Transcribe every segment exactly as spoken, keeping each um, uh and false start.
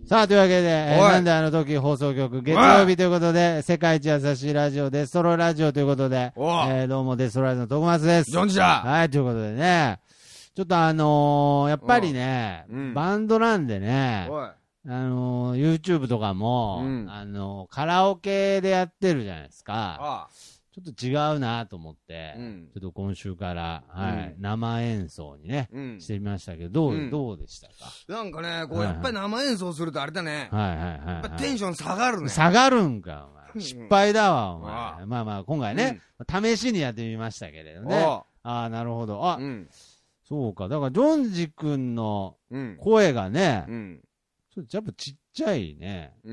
さあ、というわけで、えー、なんであの時放送局、月曜日ということで、世界一優しいラジオ、デストロイラジオということで、えー、どうもデストロイラジオの徳松です。 ジョンジだ。 はい、ということでね、ちょっとあのー、やっぱりね、うん、バンドなんでね、あのー、YouTube とかも、うん、あのー、カラオケでやってるじゃないですか。ああ、ちょっと違うなと思って、うん、ちょっと今週から、はい、うん、生演奏にね、うん、してみましたけど、どう、うん、どうでしたか？ なんかね、こう、やっぱり生演奏するとあれだね。 はいはいはい、はい。 やっぱテンション下がるね。 下がるんか、お前。失敗だわ、お前。ああ、まあまあ、今回ね、うん、試しにやってみましたけれどね。ああ、なるほど。あ、うん、そうか。だから、ジョンジ君の声がね、うん、ちょっとやっぱちっちゃいね。うん。うん、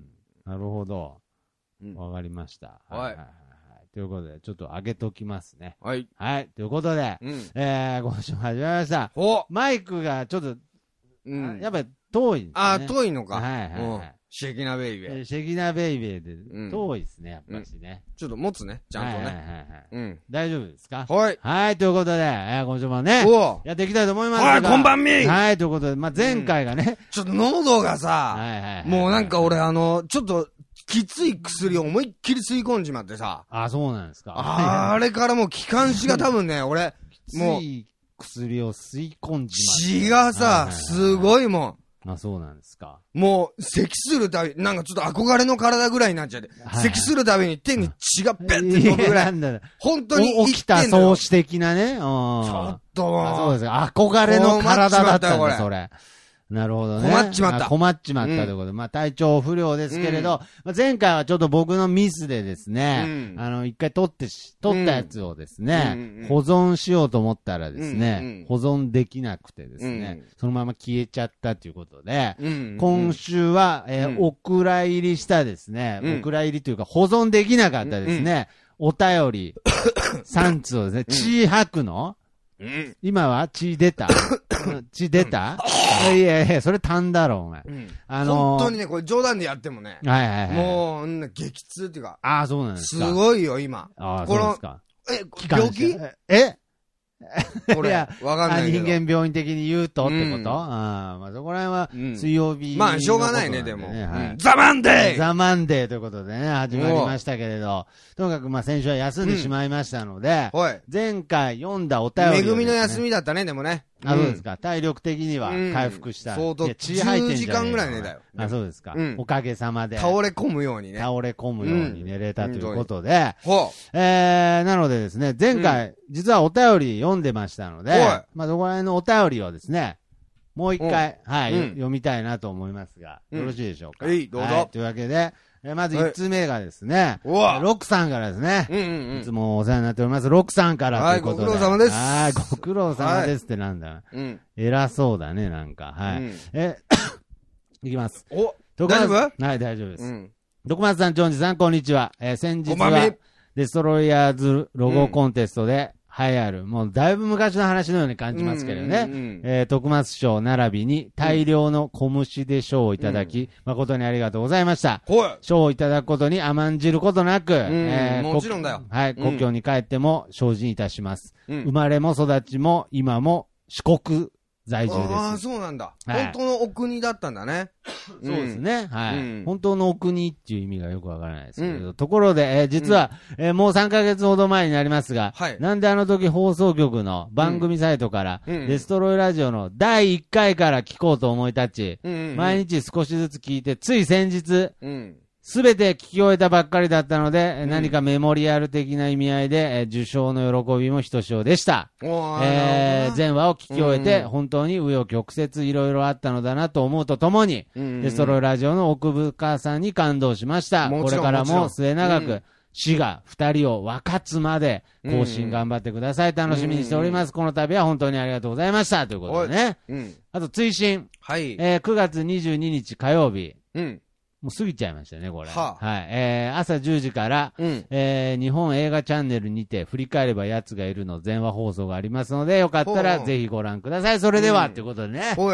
なるほど。わ、うん、かりました。はい、はいはい。ということで、ちょっと上げときますね。はい。はい。ということで、うん、えー、今週も始まりました。マイクがちょっと、うん、やっぱり遠いですね。 ああ、遠いのか。 はいはいはい。 シェキナベイベー。 シェキナベイベーで、遠いですね、やっぱりね、 うん。ちょっと持つね、ちゃんとね。はいはいはい。 うん。大丈夫ですか？ はい。 はい、ということで、えー、今週もね、やっていきたいと思いますが。 はい、こんばんみー。 はい、ということで、まあ、前回がね、うん。 ちょっと喉がさ、はいはいはい、もうなんか俺あの、ちょっと、きつい薬を思いっきり吸い込んじまってさ。 あ、そうなんですか。 あれからもう気管支が多分ね、俺、もう。 きつい薬を吸い込んじまって。血がさ、すごいもん。 あ、そうなんですか。 もう、咳するたび、なんかちょっと憧れの体ぐらいになっちゃって、はい、咳するたびに手に血がペッて飛ぶぐらい。い本当に起きた創始的なね。ちょっともう。 あ、そうですか。憧れの体だったんだ、それ。なるほどね。 困っちまった。 困っちまったということで、うん、まあ体調不良ですけれど、うん、まあ、前回はちょっと僕のミスでですね、うん、あの、一回取ってし、取ったやつをですね、うん、保存しようと思ったらですね、うん、保存できなくてですね、うん、そのまま消えちゃったということで、うん、今週は、えー、お蔵入りしたですね、うん、お蔵入りというか保存できなかったですね、うん、お便りさんつうをですね、血吐くの、うん、今は血出た血出た、うん、いやいや、それ痰だろ、お前。うん、 あのー、本当にね、これ冗談でやってもね。 はいはいはい。 もう、激痛っていうか。 ああ、そうなんですか。 すごいよ、今。 ああ、そうですか。 え、病気えこれ、わかんないけど。 人間病院的に言うとってこと、うん、ああ、まあそこら辺は水曜日、 ね、うん。まあ、しょうがないね、でも。はい、ザ・マンデーザ・マンデーということでね、始まりましたけれど、とにかくまあ先週は休んでしまいましたので、うん、前回読んだお便り、ね。 恵みの休みだったね、でもね。 あ、そうですか。体力的には回復した。 相当。血吐いてんじゃねえか。じゅうじかんぐらい寝たよ。 あ、そうですか。おかげさまで。 倒れ込むようにね。 倒れ込むように寝れたということで。えー、なのでですね、前回、実はお便り読んでましたので、まあ、そこら辺のお便りをですね、もう一回、はい、読みたいなと思いますが、よろしいでしょうか。 はい、どうぞ。 というわけで、まず一通目がですね、ロックさんからですね、いつもお世話になっております、ロックさんからということで。 はい、ご苦労様です。 はい、ご苦労様ですってなんだ。偉そうだね、なんか。はい。え、いきます。 お、大丈夫？ はい、大丈夫です。徳松さん、ジョンジさん、こんにちは。え、先日は、デストロイヤーズロゴコンテストで、流行る。もうだいぶ昔の話のように感じますけどね。うんうんうん、えー、徳松賞並びに大量の小虫で賞をいただき、うん、誠にありがとうございました。賞をいただくことに甘んじることなく、うんえー、もちろんだよ。 はい、故郷に帰っても精進いたします。うん、生まれも育ちも今も四国在住です。 ああ、そうなんだ。はい、本当のお国だったんだね。 そうですね。はい、うん。本当のお国っていう意味がよくわからないですけど、うん、ところで、えー、実は、うんえー、もうさんかげつほど前になりますが、はい、なんであの時放送局の番組サイトから、うん、デストロイラジオのだいいっかいから聞こうと思い立ち、うんうんうん、毎日少しずつ聞いて、つい先日、うんすべて聞き終えたばっかりだったので、うん、何かメモリアル的な意味合いで、えー、受賞の喜びもひとしおでした。えー、全話を聞き終えて、うん、本当に紆余曲折いろいろあったのだなと思うとともに、うん、デストロイラジオの奥深さに感動しました。これからも末永く、死が二人を分かつまで更新頑張ってください。楽しみにしております。うん、この度は本当にありがとうございました。ということでね。うん、あと追伸。はい。えー、くがつにじゅうににち火曜日。うんもう過ぎちゃいましたね、これ。はあ、はい。えー、朝じゅうじから、うん、えー、日本映画チャンネルにて、振り返れば奴がいるの全話放送がありますので、よかったらぜひご覧ください。それでは、と、うん、いうことでね。 おい。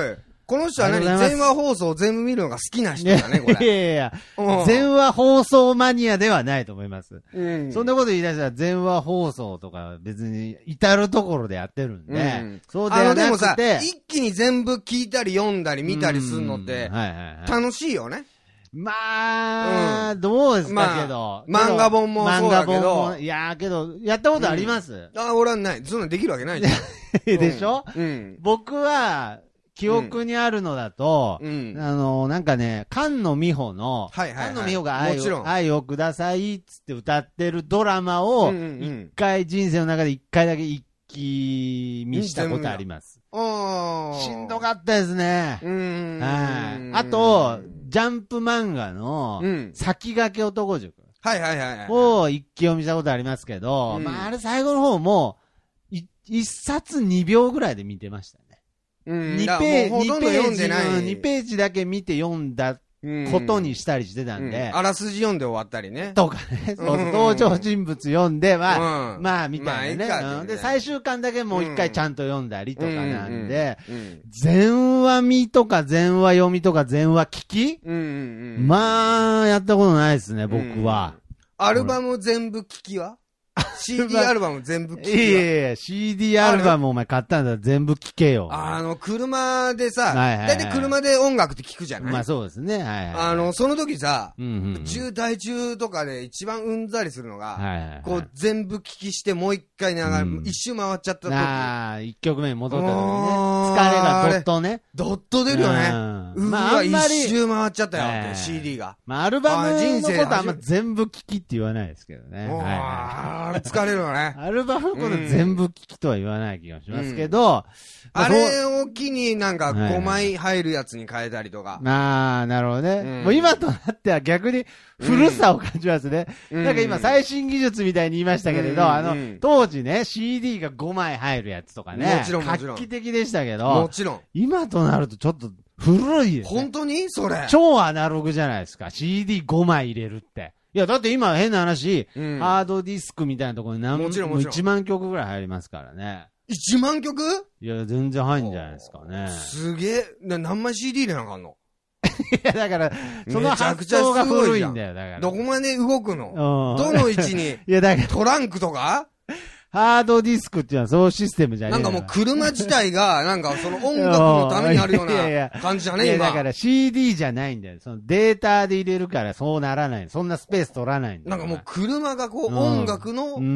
この人は何全話放送全部見るのが好きな人だね、これ。 いやいやいや、全話放送マニアではないと思います。うん、そんなこと言い出したら全話放送とか別に至るところでやってるんで、うん、そうではなくて。あのでもさ、 一気に全部聞いたり読んだり見たりするのって、楽しいよね。 まあ、うん、どうですかけど。 まあ、漫画本もそうだけど。漫画本も、 いやーけど、やったことあります、うん、 あ、俺はない。そんなできるわけないじゃん。 でしょ、うん、僕は、記憶にあるのだと、うん、あの、なんかね、菅野美穂の、はいはいはい、菅野美穂が愛を、愛をくださいっつって歌ってるドラマを、一回、人生の中で一回だけ一気見したことあります。しんどかったですね。はい。あと、ジャンプ漫画の、先駆け男塾。 はいはいはい。 を一気読みしたことありますけど、うん、まああれ最後の方も、一冊二秒ぐらいで見てましたね。 うん。二ページ、二ページ、 二ページだけ見て読んだことにしたりしてたんで。 うん、あらすじ読んで終わったりね。 とかね。そう、登場人物読んで、まあ、うん、まあ、みたいなね、まあうん。で、最終巻だけもう一回ちゃんと読んだりとかなんで、全話見とか全話読みとか全話聞き、うんうんうん、まあ、やったことないですね、僕は。 うん、アルバム全部聞きはシーディー アルバム全部聴けよ。 いやいやいや、シーディー アルバムお前買ったんだら全部聴けよ。 あの、車でさ、だいたい車で音楽って聞くじゃない？ まあそうですね。はいはいはい、 あの、その時さ、うんうんうん、渋滞中とかで一番うんざりするのが、はいはいはい、こう全部聞きしてもう一回流れ、うん、一周回っちゃった時。 ああ、一曲目に戻った時にね。疲れがドットね。 ドット出るよね。うん。まあ、一周回っちゃったよって、シーディー が。 まあ、アルバムのことあんま全部聞きって言わないですけどね。はいはい、疲れるよね。 アルバムのこと全部聞きとは言わない気がしますけど、 うん、あれを機になんかごまい入るやつに変えたりとか。 ああ、なるほどね、うん。もう今となっては逆に古さを感じますね。うん、なんか今最新技術みたいに言いましたけれど、うん、あの、当時ね、シーディー がごまい入るやつとかね。 もちろんもちろん。 画期的でしたけど、 もちろん。 今となるとちょっと古いですね。 本当にそれ。 超アナログじゃないですか。シーディーごまい入れるって。いや、だって今変な話、うん、ハードディスクみたいなところに何もちろんもちろんいちまんきょくぐらい入りますからね。 いちまんきょく？ いや、全然入んじゃないですかね。 すげえ。何枚 シーディー でなあかんの？ いや、だから、その発想が古いんだよ、だから。 どこまで動くの？どの位置に？ いや、だから。 トランクとか？ ハードディスクっていうのはそういうシステムじゃねえなんかもう車自体が、なんかその音楽のためにあるような感じじゃねえ今。いやだから シーディー じゃないんだよ。そのデータで入れるからそうならない。そんなスペース取らないんだよ。 なんかもう車がこう音楽の、うん。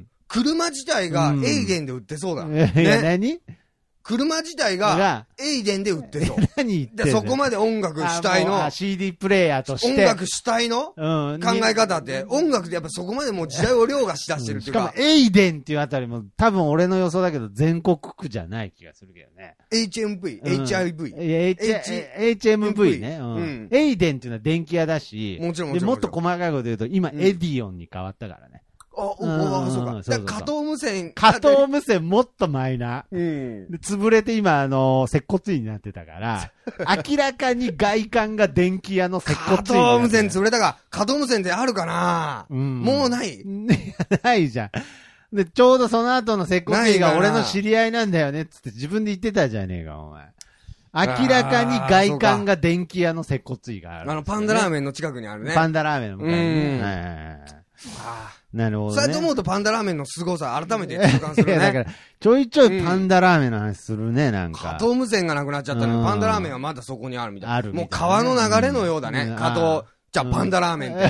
車自体がエイデンで売ってそうだ。うん、ね、 いや何車自体が、エイデンで売ってそう。 何言ってんの？ そこまで音楽主体の、 シーディー プレイヤーとして。 音楽主体の考え方って、音楽でやっぱそこまでもう時代を凌駕しだしてるっていうか。 しかも、エイデンっていうあたりも、多分俺の予想だけど、全国区じゃない気がするけどね。 エイチエムブイ、エイチアイブイ。 エイチエムブイ ね。エイデンっていうのは電気屋だし、 もちろんもちろん。で、もっと細かいこと言うと、今、エディオンに変わったからね。 あ、お、お、そうか。そう加藤無線。 加藤無線もっとマイナー。うん。で、潰れて今、あの、接骨院になってたから、明らかに外観が電気屋の接骨院。加藤無線潰れたが、加藤無線ってあるかなうん。もうない？ ないじゃん。で、ちょうどその後の接骨院が俺の知り合いなんだよね、つって自分で言ってたじゃねえか、お前。明らかに外観が電気屋の接骨院がある、 あの、パンダラーメンの近くにあるね。 パンダラーメンの向かいにね。はいはいはい。 ああ。 なるほど、ね。 そうやって思うとパンダラーメンの凄さ、改めて痛感するね。いや、 だから、ちょいちょいパンダラーメンの話するね、なんか。 加藤無線がなくなっちゃったのに、パンダラーメンはまだそこにあるみたいな。あるみたいな。もう川の流れのようだね。加藤、じゃあパンダラーメンって。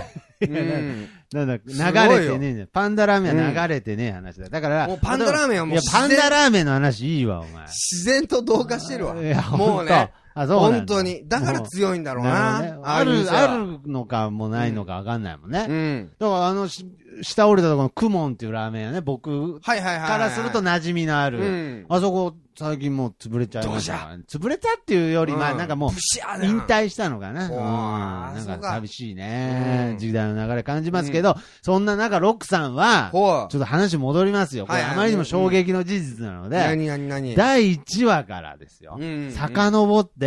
うん。 なんだ、流れてねえ。パンダラーメンは流れてねえ話だ。だから、 もうパンダラーメンはもう、いや、 パンダラーメンの話いいわ、お前。 自然と同化してるわ。もうね。あ、そう本当に。だから強いんだろうな。 ね、ある、あるのかもないのかわかんないもんね。うん。だからあの、下降りたところのクモンっていうラーメン屋ね、僕からすると馴染みのある。うん、あそこ、最近もう潰れちゃいましたからね。潰れたっていうより、まあなんかもう、引退したのかな。うん。なんか寂しいね。時代の流れ感じますけど、そんな中、ロックさんは、ちょっと話戻りますよ。これあまりにも衝撃の事実なので、 何何何だいいちわからですよ。遡って、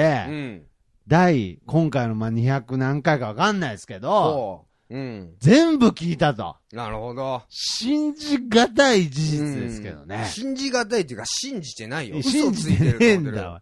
第、今回のまあにひゃく何回かわかんないですけど、うん、全部聞いたと。 なるほど。 信じがたい事実ですけどね。 信じがたいっていうか信じてないよ。 信じてねえんだわ。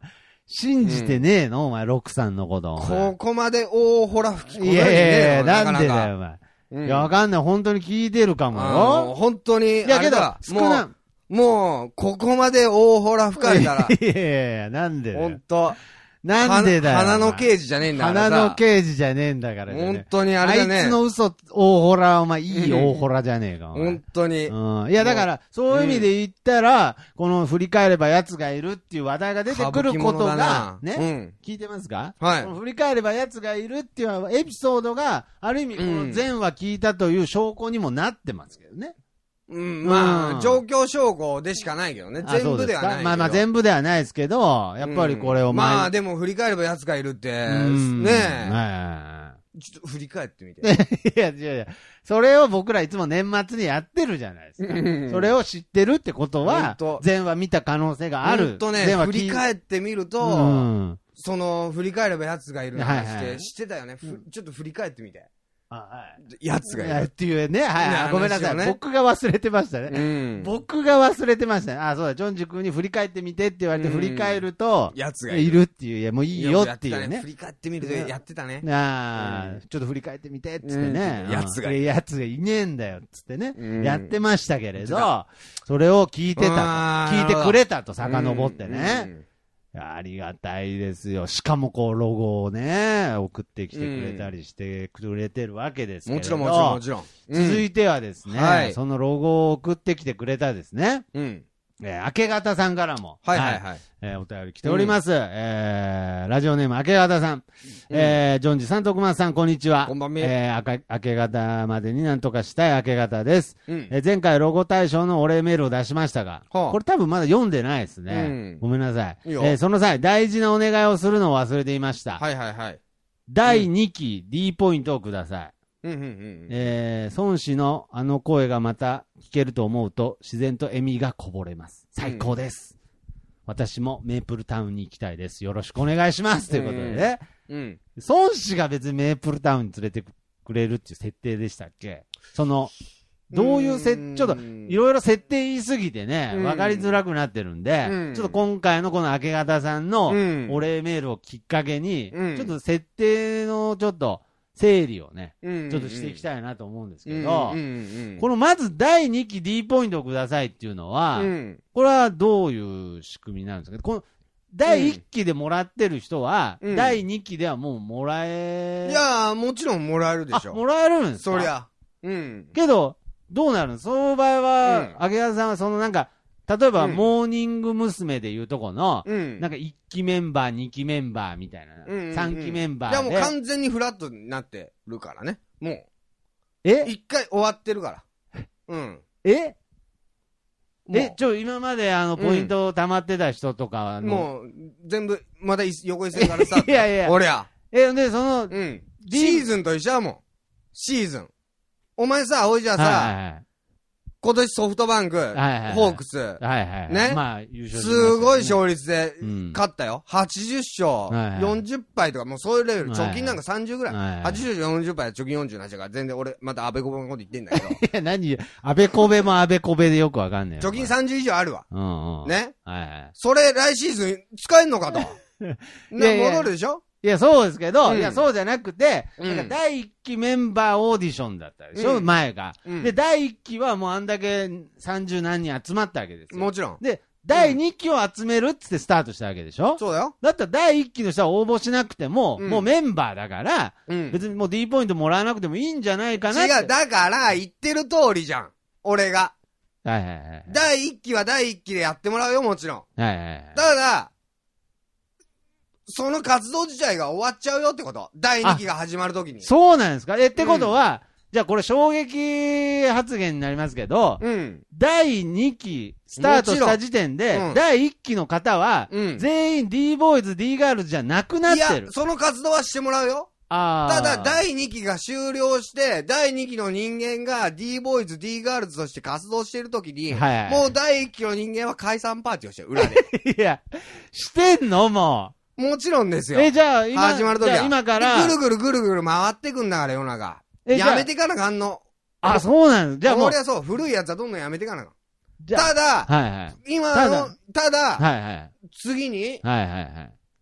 信じてねえの、うん、お前、ロックさんのこと。 ここまで大ホラ吹き込む。 いやいやいや、なんでだよ、お前。うん、いや、わかんない。本当に聞いてるかもよ。 本当に。いや、けど、少な、もう、ここまで大ホラ吹かれたら。 いやいやいや、なんでだよ。 本当。 なんでだよ。 花の刑事じゃねえんだからさ。 花の刑事じゃねえんだからね。 本当にあれだね。 あいつの嘘、大ホラー、お前、いい大ホラーじゃねえか。 本当に。 うん。いや、だから、そういう意味で言ったら、この振り返れば奴がいるっていう話題が出てくることが、ね。聞いてますか？はい。振り返れば奴がいるっていうエピソードが、ある意味、この前話聞いたという証拠にもなってますけどね。 うん、まあ、状況証拠でしかないけどね。全部ではないけど。 まあまあ全部ではないですけど、やっぱりこれを前に、 まあでも振り返れば奴がいるって、ねえ。ちょっと振り返ってみて。 いやいやいや、それを僕らいつも年末にやってるじゃないですか。それを知ってるってことは、前話見た可能性がある。 ほんとね、振り返ってみると、その、振り返れば奴がいるの話して、知ってたよね。ちょっと振り返ってみて。あ、はい。やつがいる。 っていうね、はい。ごめんなさい。僕が忘れてましたね。うん。僕が忘れてましたね。あ、そうだ、ジョンジ君に振り返ってみてって言われて振り返ると、 やつがいるっていう、いや、もういいよっていうね。 振り返ってみるとやってたね。 ああ、ちょっと振り返ってみてってってね。 やつがいる。 やつがいねえんだよっつってね。やってましたけれど、それを聞いてたと。聞いてくれたと、遡ってね。ありがたいですよ。しかもこう、ロゴをね、送ってきてくれたりしてくれてるわけですけど、 もちろんもちろんもちろん。 続いてはですね、はい、そのロゴを送ってきてくれたですね、うん、えー、明け方さんからも、 はいはいはい。はい、 えー、お便り来ております。うん、えー、ラジオネーム明け方さん、うん、えー、ジョンジさん、徳松さん、こんにちは。 こんばんみ。 えー、明け方までになんとかしたい明け方です。うん、えー、前回ロゴ大賞のお礼メールを出しましたが、はあ、これ多分まだ読んでないですね。うん、ごめんなさい。いいえー、その際、大事なお願いをするのを忘れていました。 はいはいはい。 だいにき D ポイントをください。 うんうんうん、 えー、孫子のあの声がまた聞けると思うと自然と笑みがこぼれます。最高です。うん、私もメープルタウンに行きたいです。よろしくお願いします。ということでね。うんうん、孫子が別にメープルタウンに連れてくれるっていう設定でしたっけ？その、どういうせ、ちょっといろいろ設定言いすぎてね、わかりづらくなってるんで、うん、ちょっと今回のこの明け方さんのお礼メールをきっかけに、うん、ちょっと設定のちょっと、整理をね、うんうんうん、ちょっとしていきたいなと思うんですけど、うんうんうん、このまずだいにき D ポイントをくださいっていうのは、うん、これはどういう仕組みなんですか？このだいいっきでもらってる人は、うん、だいにきではもうもらえ、 いやー、もちろんもらえるでしょ。 もらえるんですか？ そりゃ。うん。 けど、どうなるの？その場合は、あげやさんはそのなんか、例えば、うん、モーニング娘。でいうとこの、うん、なんかいっきメンバー、にきメンバーみたいな、うんうんうん、さんきメンバーで。 いやもう完全にフラットになってるからね。もう。 え？ 一回終わってるから。うん。 え？え、ちょ、今まであの、ポイント溜まってた人とかの、 うん、もう、全部、まだ横一線からさ。 いやいや。 俺や。 え、で、その、 うん。シーズンと一緒やもん。シーズン。お前さ、おいじゃさ、はいはいはい、今年ソフトバンク、はいはいはい、ホークス、はいはいはい、ね。まあ、優勝しましたね。すごい勝率で勝ったよ。うん、はちじゅっしょう、はいはい、よんじゅっぱいとか、もうそういうレベル、貯金なんかさんじゅうぐらい。はいはい、はちじゅうしょう、よんじゅっぱい、貯金よんじゅうなしだから、全然俺、また安倍こべのこと言ってんだけど。 いや、何安倍こべも安倍こべでよくわかんねえ。 貯金さんじゅう以上あるわ。 うんうん、 ね。 はいはい。 それ、来シーズン使えんのかと。ね、戻るでしょ？ いや、そうですけど、うん、いや、そうじゃなくて、うん、なんか第一期メンバーオーディションだったでしょ、うん、前が、うん。で、第一期はもうあんだけ三十何人集まったわけですよ。 もちろん。 で、第二期を集めるっつってスタートしたわけでしょ？ そうだよ。 だったら第一期の人は応募しなくても、もうメンバーだから、別にもう D ポイントもらわなくてもいいんじゃないかなって。 違う、だから言ってる通りじゃん。俺が。 はいはいはい。 第一期は第一期でやってもらうよ、もちろん。 はいはいはい。 ただ、その活動自体が終わっちゃうよってこと。だいにきが始まるときに。 そうなんですか？え、ってことは、うん、じゃあこれ衝撃発言になりますけど、うん、だいにきスタートした時点で、うん、だいいっきの方は、うん、全員 D ボーイズ、D ガールズじゃなくなってる。いや、 その活動はしてもらうよ。 あただ、だいにきが終了して、だいにきの人間が D ボーイズ、D ガールズとして活動しているときに、はいはい、もうだいいっきの人間は解散パーティーをしてる、裏で。 いや、してんのもう。 もちろんですよ。 え、じゃあ、今、 始まるときは今から、 ぐるぐるぐるぐる回ってくんだから、世の中。やめてかなかんの。 あ、そうなの？じゃあもう。 俺はそう、古いやつはどんどんやめてかなかん。ただ、 はいはい、 今の、ただ、 はいはい、 次に、 はいはいはい、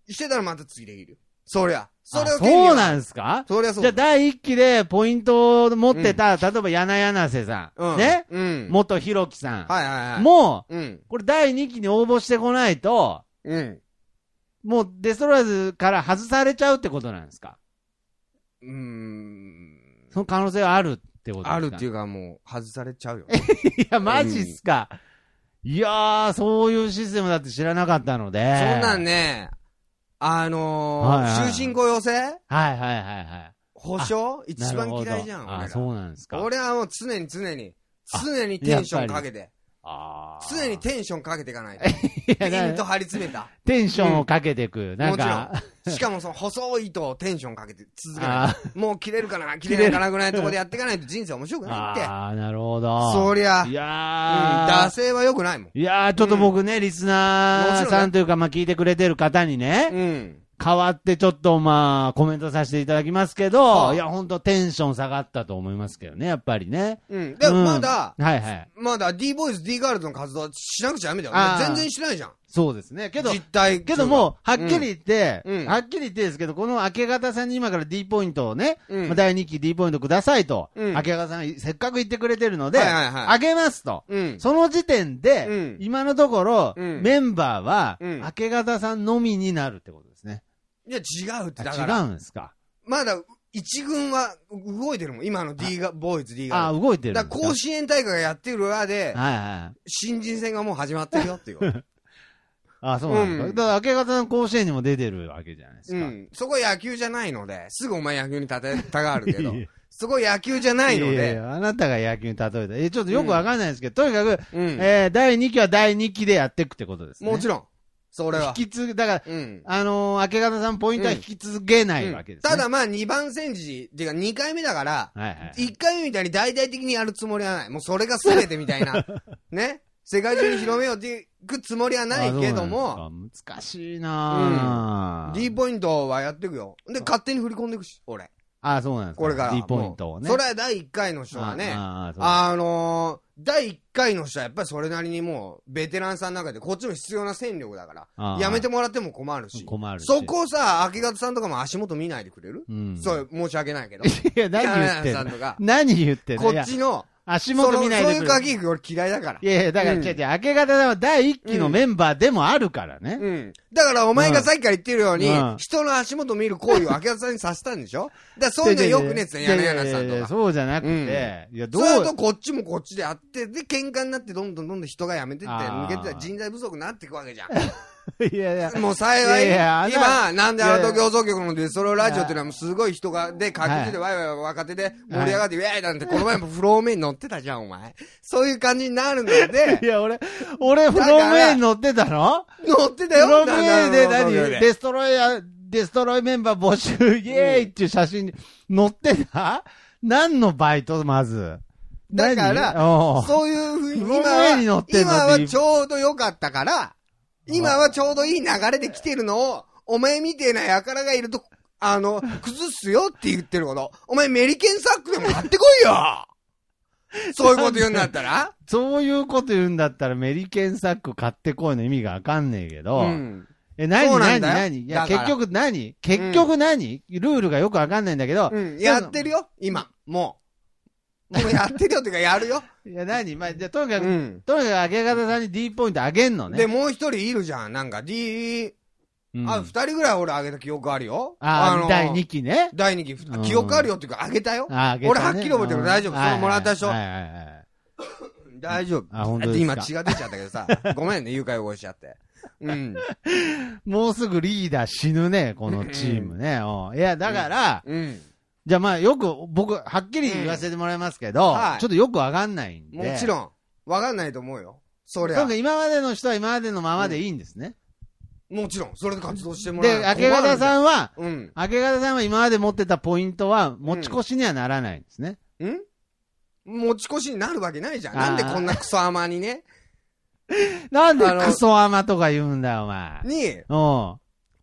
してたらまた次できる。そりゃ。 それをそうなんですか？ そりゃそう。 じゃあ第一期でポイントを持ってた、うん、例えば柳柳瀬さん、うん、ね、うん、元ひろきさん、はいはいはい、もう、うん、これ第二期に応募してこないと、うん、もうデストロイヤーズから外されちゃうってことなんですか？うーん。その可能性はあるってことですか？ あるっていうかもう外されちゃうよ。 いや、マジっすか。うん、いやー、そういうシステムだって知らなかったので。 そんなんね、あのーはいはい、終身雇用制？はいはいはいはい。 保証一番嫌いじゃん、俺ら。 あ、そうなんですか。 俺はもう常に常に、常にテンションかけて。あ常にテンションかけていかないと。ピンと張り詰めた。 テンションをかけていく。うん、なんか。 もちろん。しかもその細い糸をテンションかけて続けない。もう切れるかな切れないかなぐらいのところでやっていかないと人生面白くないって。 ああ、なるほど。 そりゃ。 いやー。うん、惰性は良くないもん。 いやー、ちょっと僕ね、うん、リスナーさんというか、まあ聞いてくれてる方にね。うん。変わってちょっとまあコメントさせていただきますけど、はあ、いやほんとテンション下がったと思いますけどね、やっぱりね。 うん。でもまだ、うん、はいはい。まだ D ボーイズ D ガールズの活動はしなくちゃダメだよ。全然しないじゃん。 そうですね。けど、 実態。 けども、はっきり言って、うん、はっきり言ってですけど、この明け方さんに今から D ポイントをね、うん、まあ、だいにき D ポイントくださいと、うん、明け方さんせっかく言ってくれてるので、はいはいはい、あげますと、うん。その時点で、うん、今のところ、うん、メンバーは、うん、明け方さんのみになるってことですね。 いや、違うって、だから。 違うんですか。 まだ、一軍は動いてるもん。今の D が、ボーイズ D が。 あ、動いてる。 だから甲子園大会がやってる裏で、はいはい。新人戦がもう始まってるよっていう。 あ、そうなんですか。うん、だから明け方の甲子園にも出てるわけじゃないですか。 うん。そこ野球じゃないので、すぐお前野球に立てたがるけど、そこ野球じゃないので。いやいや、 あなたが野球に例えた。え、ちょっとよくわかんないですけど、うん、とにかく、うん、えー、だいにきはだいにきでやっていくってことですね。 もちろん。それは。 引き継ぐ、だから、うん、あのー、明け方さんポイントは引き続けないわけですね。 うんうん、ただまあにばん戦時、っていうかにかいめだから、はいはい、いっかいめみたいに大々的にやるつもりはない。もうそれが全てみたいな。ね。世界中に広めようっていくつもりはないけども。 難しいなぁ、 うん。D ポイントはやっていくよ。で、勝手に振り込んでいくし、俺。 ああ、そうなんですか。 これから。 D ポイントをね。 それはだいいっかいの人はね、あ, あ, あのー、だいいっかいの人はやっぱりそれなりにもう、ベテランさんの中でこっちも必要な戦力だから、やめてもらっても困るし。 困るし。 そこをさ、明け方さんとかも足元見ないでくれる、うん、そう、申し訳ないけど。いや、何言ってんの何言ってんのこっちの、足元見ないでくれる。そういう鍵俺嫌いだから。 いやいや、だから、違う違う、明け方はだいいっきのメンバーでもあるからね。 うん。だからお前がさっきから言ってるように、人の足元見る行為を明け方さんにさせたんでしょ？だからそういうのよくねってやなやなさんとか。 そうじゃなくて、 いや、どうそれとこっちもこっちでやって、で、喧嘩になってどんどんどんどん人が辞めてって、抜けて人材不足になっていくわけじゃん。いやいや。もう幸い、いやいや今、なんであの時放送局のデストロラジオっていうのはすごい人が、で、各自でワイワイ若手で盛り上がって、ウェーイなんてこの前もフローメイン乗ってたじゃん、お前。そういう感じになるので。 いや、俺、俺フローメイン乗ってたの乗ってたよ。 フローメインで何デストロイヤー、デストロイメンバー募集、イエーイっていう写真に載ってた何のバイトまず。 だから、そういうふうに、今は、今はちょうど良かったから、今はちょうどいい流れで来てるのを、お前みてえな輩がいると、あの、崩すよって言ってること。お前メリケンサックでも買ってこいよそういうこと言うんだったらそういうこと言うんだったらメリケンサック買ってこいの意味がわかんねえけど。うん、え、何何何いや、結局何結局何、うん、ルールがよくわかんないんだけど。 うん、やってるよ今。もう。もうやってるよっていうかやるよ。 いや、何まあ、じゃとにかく、うん、とにかく明け方さんに D ポイントあげんのね。 で、もう一人いるじゃん。なんか D、うん、あ、二人ぐらい俺あげた記憶あるよ。 あ、あのー、だいにきね。 だいにき、うん、記憶あるよっていうかあげたよ。あ、あげたね、俺はっきり覚えてる大丈夫。そのもらったでしょ。はいはいはい。大丈夫。あ、本当ですか。今血が出ちゃったけどさ。ごめんね、床汚しちゃって。うん。 もうすぐリーダー死ぬね、このチームね。うん、いや、だから、うん、うんじゃあまあよく僕はっきり言わせてもらいますけど、うんはい、ちょっとよくわかんないんで。 もちろん。わかんないと思うよ。そりゃ。 そうか今までの人は今までのままでいいんですね。 うん、もちろん。それで活動してもらう。 で、明け方さんは、うん、明け方さんは今まで持ってたポイントは持ち越しにはならないんですね。 うん、持ち越しになるわけないじゃん。なんでこんなクソ甘にね。 なんでクソ甘とか言うんだよ、お前。 に、 うん。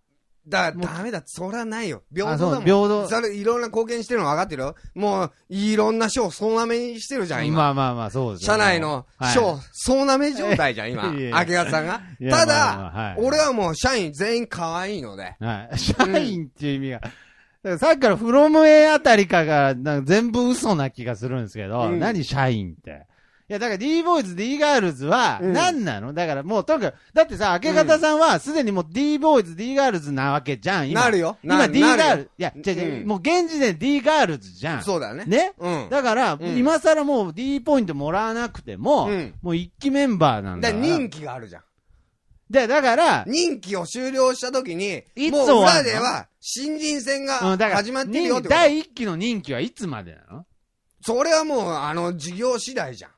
だ、ダメだ、そらないよ。平等だもん。平等。それ、いろんな貢献してるの分かってるよ。もう、いろんな賞、総なめにしてるじゃん、今。 まあまあまあ、そうです。 社内の賞、総なめ状態じゃん、今。明方さんが。ただ、俺はもう、社員全員可愛いので。 はい。社員っていう意味が。だからさっきからフロムエあたりかが、なんか全部嘘な気がするんですけど、何社員って。いや、だから D ボーイズ、D ガールズは、何なの、うん、だからもう、とにかく、だってさ、明け方さんは、すでにもう D ボーイズ、D ガールズなわけじゃん、今。 なるよ。 今 D ガールズ、いや、違う違う、うん、もう現時点 D ガールズじゃん。 そうだね。 ね、うん、だから、うん、今更もう D ポイントもらわなくても、うん、もう一期メンバーなんだから。 だから任期があるじゃん。 で、だから、 任期を終了した時に、いつもう裏では、新人戦が始まってるよってこと、 うん、第一期の任期はいつまでなの？ それはもう、あの、事業次第じゃん。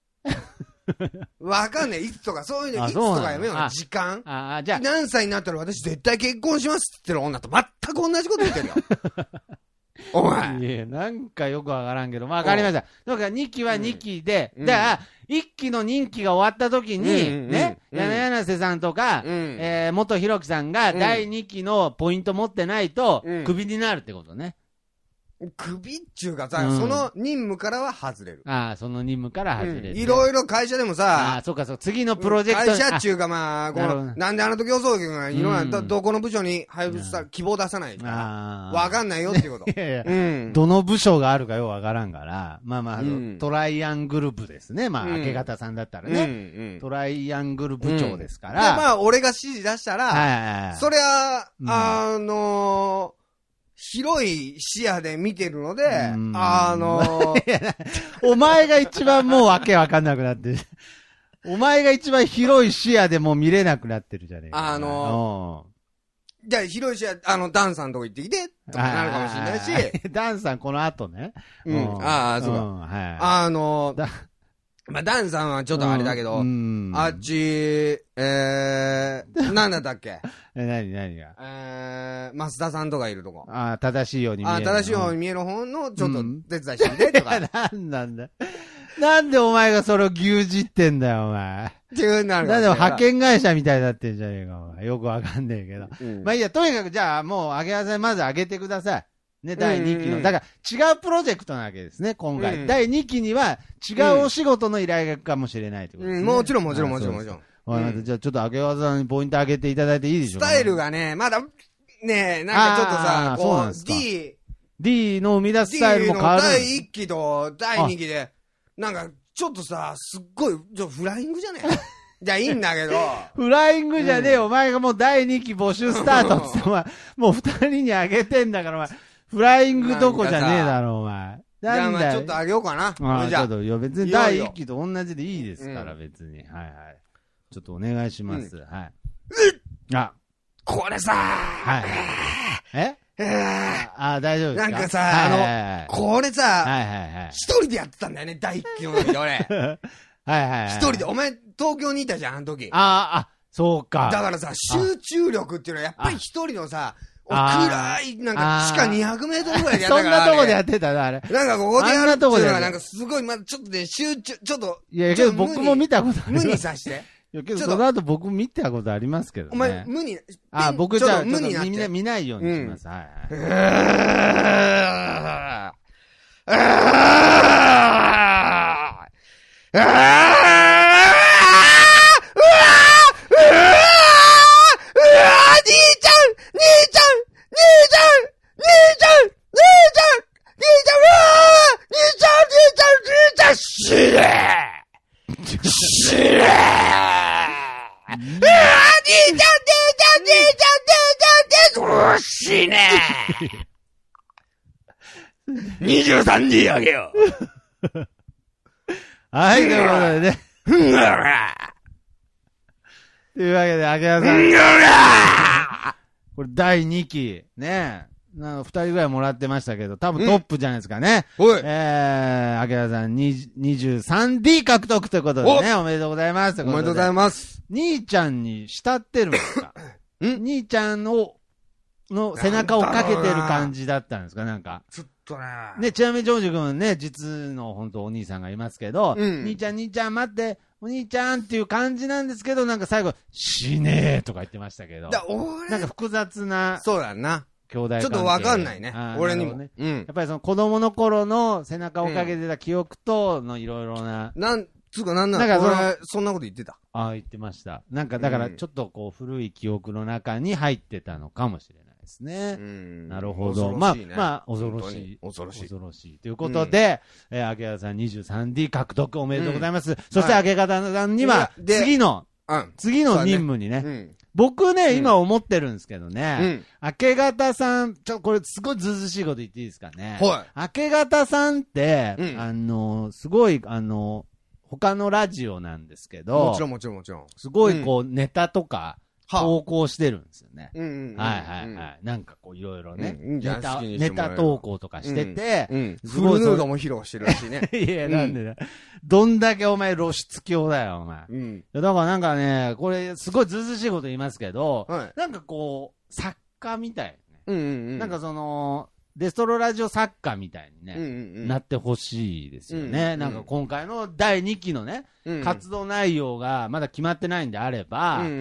わかんない。いつとか、そういうの、いつとかやめよう。時間。ああ、じゃあ。何歳になったら私絶対結婚しますって言ってる女と全く同じこと言ってるよ。お前。 いや、なんかよくわからんけど、まあ、わかりました。だからにきはにきで、うん、だから、いっきの任期が終わった時に、うん、ね、うん、柳柳瀬さんとか、うん、えー、元弘樹さんがだいにきのポイント持ってないと、クビになるってことね。 首っちゅうかさ、うん、その任務からは外れる。 ああ、その任務から外れる、 うん。いろいろ会社でもさ、 ああ、そうかそう、次のプロジェクト会社っちゅうかまあ、この、なんであの時予想局がいろんな、うん、ど、どこの部署に配布した希望出さないから、わかんないよっていうこと。いやいやうん、どの部署があるかよくわからんから、まあまあ、うん、トライアングル部ですね。まあ、うん、明け方さんだったらね、うんうん。トライアングル部長ですから。 うん、で、まあ、俺が指示出したら、はいはいはい、それは、うん、あのー、広い視野で見てるので、あのー、 お前が一番もうわけわかんなくなってる。お前が一番広い視野でもう見れなくなってるじゃねえか。 あのー、じゃあ広い視野、あの、ダンさんとこ行ってきて、とかなるかもしれないし。 ダンさんこの後ね。 うん。ああ、そうか。うん、はい。あのー、まあ、ダンさんはちょっとあれだけど、うん、あっち、えー、なんだったっけえ、なになにがえー、増田さんとかいるとこ。 ああ、正しいように見える。 あ正しいように見える方の、ちょっと手伝いしてみてとか。 うん、なんなんだ。なんでお前がそれを牛耳ってんだよ、お前。 自分なるなんでも派遣会社みたいになってんじゃねえか、お前。よくわかんねえけど。うん、まあいいや、とにかくじゃあもう上げ合わせまず上げてください。ね、だいにきの。だから違うプロジェクトなわけですね、今回。うん、だいにきには違うお仕事の依頼がかもしれないってことですね。うん、 もちろんもちろんもちろんもちろん。 うん、じゃあちょっと明けわさんにポイント上げていただいていいでしょうか、 ね、スタイルがね、まだ、ねえ、なんかちょっとさ、こう、そうなんですか D、 D の生み出すスタイルも変わる。 だいいっきとだいにきで、なんかちょっとさ、すっごい、ちょフライングじゃねえじゃあいいんだけど。 フライングじゃねえよ、うん、お前がもうだいにき募集スタートってお前、もうふたりにあげてんだから、お前。フライングどこじゃねえだろ、お前。 じゃあまあちょっとあげようかな。 ああ、ちょっと、いや別にだいいっきと同じでいいですから、別に。はいはい。ちょっとお願いします。はい。あ、 これさはい。えああ、大丈夫ですか。 なんかさ、あの、これさ、はいはいはい。一人でやってたんだよね、だいいっきの時で俺。 はいはい。 一人で、お前東京にいたじゃん、あの時。 ああ、あ、そうか。 だからさ、集中力っていうのはやっぱり一人のさ、暗い、なんか、地下にひゃくメートルぐらいでやったから。 そんなとこでやってたな、あれ。 なんかここでやるっていうのは、なんかすごい、まだちょっとね、集中、ちょっと。 いや、けど僕も見たことある。 無にさして。 いや、けどその後僕見たことありますけどね。 お前、無に、 あ、僕じゃあ、無になって。見ないようにします。はいはい。 にじゅうさんにあげよう。 はい、ということでね。というわけで、あげやさん。これだいにき。ねえ。なんかふたりぐらいもらってましたけど、多分トップじゃないですかね。うん、えー、あげやさん にじゅうさんディー 獲得ということでね、おめでとうございます。 おめでとうございます。 兄ちゃんに慕ってるんですかん兄ちゃんを、の背中をかけてる感じだったんですかなんか。 ちょっとね。 ね、ちなみにジョージ君ね、実の本当お兄さんがいますけど、うん、兄ちゃん兄ちゃん待って、 お兄ちゃんっていう感じなんですけど、なんか最後、死ねーとか言ってましたけど。 だ俺なんか複雑な。 そうだな。 兄弟関係。 ちょっとわかんないね。俺にも、ね。 うん。やっぱりその子供の頃の背中をかけてた記憶とのいろいろな。 うん、なん、つうかなんなんか俺、そんなこと言ってた。 ああ、言ってました。なんかだからちょっとこう古い記憶の中に入ってたのかもしれないですね。うん、なるほど。ね、まあ、まあ、恐ろしい。 恐ろしい。 恐ろしい。ということで、うん、えー、明け方さん にじゅうさんディー 獲得おめでとうございます。うん、そして明け方さんには、次の、うん、次の任務にね、うん、僕ね、うん、今思ってるんですけどね、うん、明け方さん、ちょ、これすごいずうずうしいこと言っていいですかね。はい。明け方さんって、うん、あの、すごい、あの、他のラジオなんですけど、 もちろんもちろんもちろん。 すごいこう、うん、ネタとか、投稿してるんですよね。はいはいはい。なんかこういろいろね、ネタ、ネタ投稿とかしてて、 フルヌードも披露してるらしいね。 いや、なんでだ。どんだけお前露出狂だよ、お前。うん、だからなんかね、これすごいずうずうしいこと言いますけど、なんかこう、作家みたいね。なんかその、デストロラジオ作家みたいにね、うんうんうん、なってほしいですよね、うんうん。なんか今回のだいにきのね、うんうん、活動内容がまだ決まってないんであれば、うんうん、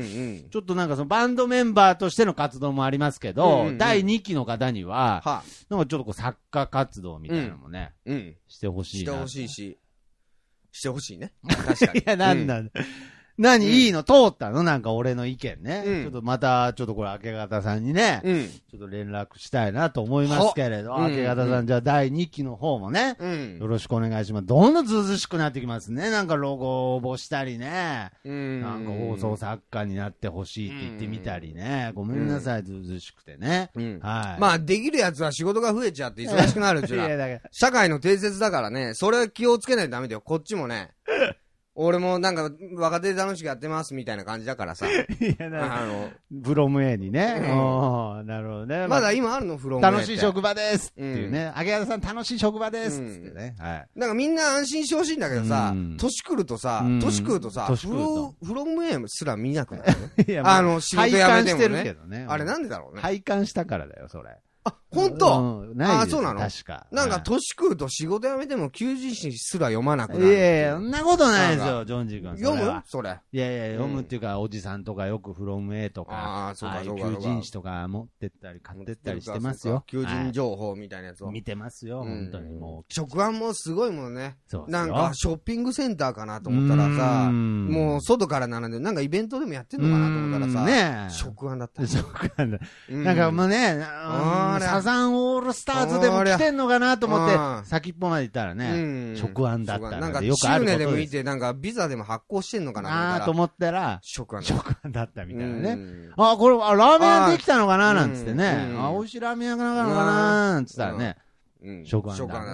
ちょっとなんかそのバンドメンバーとしての活動もありますけど、うんうんうん、だいにきの方には、はなんかちょっとこう作家活動みたいなのもね、うんうん、してほしいな。 してほしいし、してほしいね。確かに。 いや、なんだ、うん何、うん、いいの通ったのなんか俺の意見ね、うん。ちょっとまた、ちょっとこれ明け方さんにね、うん、ちょっと連絡したいなと思いますけれど、明け方さん、うん、じゃあだいにきの方もね、うん、よろしくお願いします。どんどんずうずうしくなってきますね。なんかロゴ応募したりね、うん、なんか放送作家になってほしいって言ってみたりね、ごめんなさい、ずうずうしくてね。うん、はい。 まあ、できるやつは仕事が増えちゃって忙しくなるうちは。社会の定説だからね、それは気をつけないとダメだよ。こっちもね。俺もなんか若手で楽しくやってますみたいな感じだからさ。いやなあの、フロム A にね。うん、なるほどね。 まだ今あるのフロム A 楽しい職場ですっていうね。明け方さん楽しい職場ですってね。はい。 なんかみんな安心してほしいんだけどさ、年来るとさ、年食うとさ、フロム A すら見なくなるね。いや、あの、仕事辞めてもね。あれなんでだろうね。 拝観したからだよ、それ。 あ、本当、うん、 ああ、そうなの確か。 なんか、年食うと仕事辞めても求人誌すら読まなくなる。 いやいや、そんなことないですよ、ジョンジー君。 読むそれ。 いやいや、読むっていうか、おじさんとかよくフロム A とか、ああ、そうか、そうか。求人誌とか持ってったり買ってったりしてますよ。 求人情報みたいなやつを。 見てますよ、本当にもう。 食案もすごいもんね。そうなんか、ショッピングセンターかなと思ったらさ、もう外から並んで、なんかイベントでもやってんのかなと思ったらさ、ね食案だった。 食案だ。なんかもうね、サザンオールスターズでも来てんのかなと思って、先っぽまで行ったらね、食案だった。 なんか、よくあることです。中年でもいて、なんか、ビザでも発行してんのかなと思ったら、食案だったみたいなね。あ、これ、ラーメン屋できたのかななんつってね。あ、美味しいラーメン屋なのかななんつったらね、食案だった。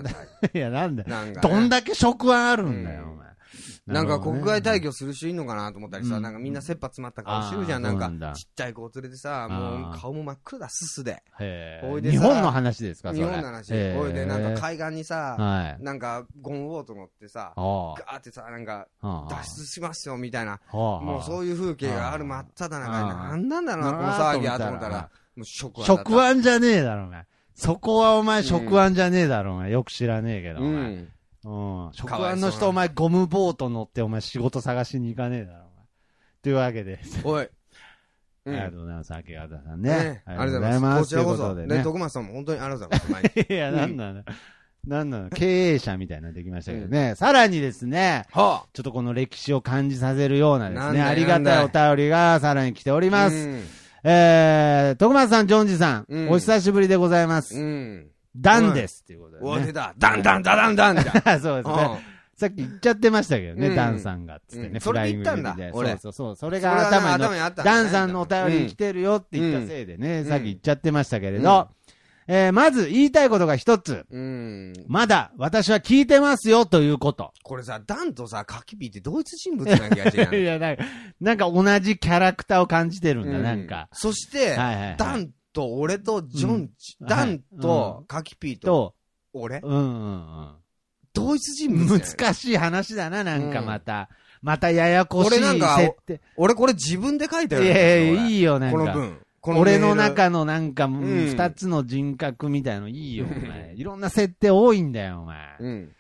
いや、なんだどんだけ食案あるんだよ、お前。 なんか国外退去する人いんのかなと思ったりさ、なんかみんな切羽詰まった顔してるじゃん。なんか、ちっちゃい子を連れてさ、もう顔も真っ黒だ、すすで。 日本の話ですか、それ。 日本の話。ほいで、なんか海岸にさ、なんかゴムボート乗ってさ、ガーってさ、なんか、脱出しますよ、みたいな。もうそういう風景がある真っ只中に、なんなんだろうな、この騒ぎやと思ったら、もう食案。 食案じゃねえだろうが。そこはお前食案じゃねえだろうが。よく知らねえけど、お前。うん。食案の人、お前、ゴムボート乗って、お前、仕事探しに行かねえだろ、お前。というわけで。 おい。ありがとうございます、明け方さんね。 ありがとうございます。こちらこそ。ね、徳松さんも本当にありがとうございます。 いや、なんなのなんなの経営者みたいなのできましたけどね。さらにですね、ちょっとこの歴史を感じさせるようなですね、ありがたいお便りがさらに来ております。えー、徳松さん、ジョンジさん、お久しぶりでございます。ダンですっていうことでね。 お出た。ダンダンダダンダンじゃん。そうですね。さっき言っちゃってましたけどね、ダンさんが。つってね、 フライングで。 そうそうそう。それが頭に、ダンさんのお便り来てるよって言ったせいでね、さっき言っちゃってましたけれど、えー、まず言いたいことが一つ。まだ私は聞いてますよということ。 これさ、ダンとさ、カキピーって同一人物な気がしていや、なんか同じキャラクターを感じてるんだ、なんか。 そして、ダンと俺とジョンチ、ダンとカキピーと俺、うんうんうん、同一人物、 ね、難しい話だな、なんかまた。うん、またややこしい設定。俺なんか、 俺これ自分で書いてるんだよ。いやいいよ、なんか。 この文。この俺の中のなんか、二つの人格みたいのいいよ、お前。いろんな設定多いんだよ、お前。うん、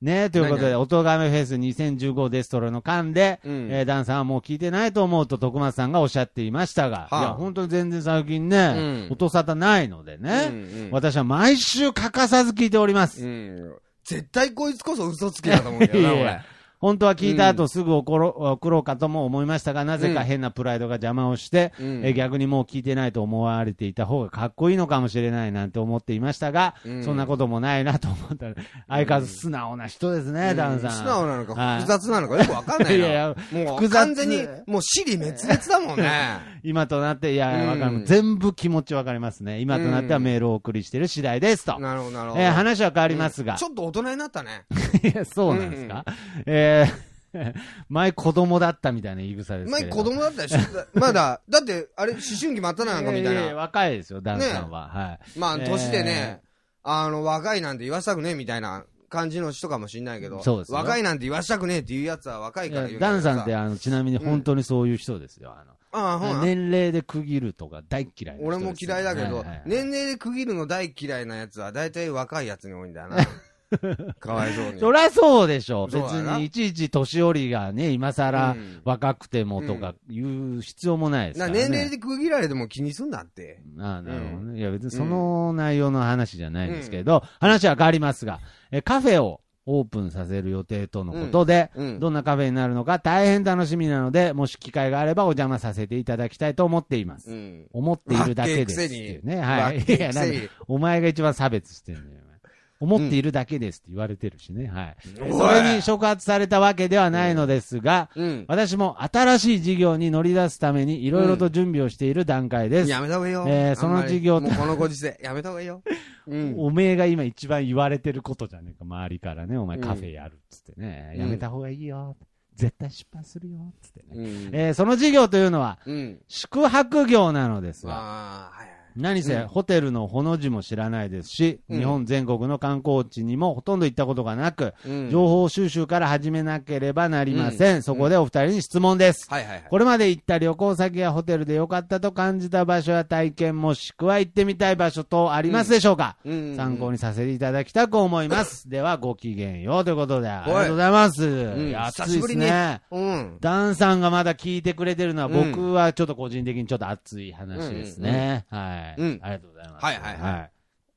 ね、ということで、おとがめフェスにせんじゅうごデストロの間で、うん、えー、ダンさんはもう聞いてないと思うと徳松さんがおっしゃっていましたが、はあ、いや、本当に全然最近ね、うん、音沙汰ないのでね、うんうん、私は毎週欠かさず聞いております。うん、 絶対こいつこそ嘘つきだと思うけどな、俺。 本当は聞いた後すぐ送ろ、うん、送ろうかとも思いましたが、なぜか変なプライドが邪魔をして、うん、え逆にもう聞いてないと思われていた方がかっこいいのかもしれないなんて思っていましたが、うん、そんなこともないなと思ったら、相変わらず素直な人ですね、うん、ダンさん。 素直なのか複雑なのかよくわかんないな。いやいや、もう完全に、もう尻滅裂だもんね。 今となって、いや、わかる、うん。全部気持ちわかりますね。今となってはメールをお送りしている次第ですと。 なるほど、なるほど。 えー、話は変わりますが、うん。 ちょっと大人になったね。 いや、そうなんですか、うん、えー前子供だったみたいな言い草ですけど。 前子供だったでしょまだ、だって、あれ、思春期真ったなんかみたいな。いやいや若いですよ、ダンさんは。ね、はい。 まあ、年でね、えー、あの、若いなんて言わしたくねえみたいな感じの人かもしんないけど、 そうですよ。 若いなんて言わしたくねえっていうやつは若いから言うけど。 ダンさんって、あの、ちなみに本当にそういう人ですよ。あの、 ああ、ほら。 年齢で区切るとか大嫌いな人ですよ。 俺も嫌いだけど、はいはいはい、年齢で区切るの大嫌いなやつは大体若いやつに多いんだよな。かわいそうに。 そりゃそうでしょ。別にいちいち年寄りがね、今更若くてもとか言う必要もないですからね。 年齢で区切られても気にすんなって。 ああ、なるほどね。いや別にその内容の話じゃないんですけど、話は変わりますが、えカフェをオープンさせる予定とのことで、どんなカフェになるのか大変楽しみなので、もし機会があればお邪魔させていただきたいと思っています。思っているだけですっていうね。はい。いや、なんでお前が一番差別してるんだよ。思っているだけですって言われてるしね。はい。それに触発されたわけではないのですが、うん、私も新しい事業に乗り出すためにいろいろと準備をしている段階です。 やめた方がいいよ。 えー、その事業もうこのご時世、やめた方がいいよ。 うん、おめえが今一番言われてることじゃねえか、周りからね。お前カフェやるっつってね。うん、やめた方がいいよ。絶対失敗するよ。つってね。うん、えー、その事業というのは、うん、宿泊業なのですが。あー、はい。何せ、うん、ホテルのほの字も知らないですし、うん、日本全国の観光地にもほとんど行ったことがなく、うん、情報収集から始めなければなりません。うん、そこでお二人に質問です、うんはいはいはい。これまで行った旅行先やホテルで良かったと感じた場所や体験もしくは行ってみたい場所とありますでしょうか、うん、参考にさせていただきたく思います。では、ごきげんようということで、ありがとうございます。うん、暑いですね。うん、ダンさんがまだ聞いてくれてるのは、僕はちょっと個人的にちょっと熱い話ですね。うんうん、はい、うん。ありがとうございます。 はいはいはい。はい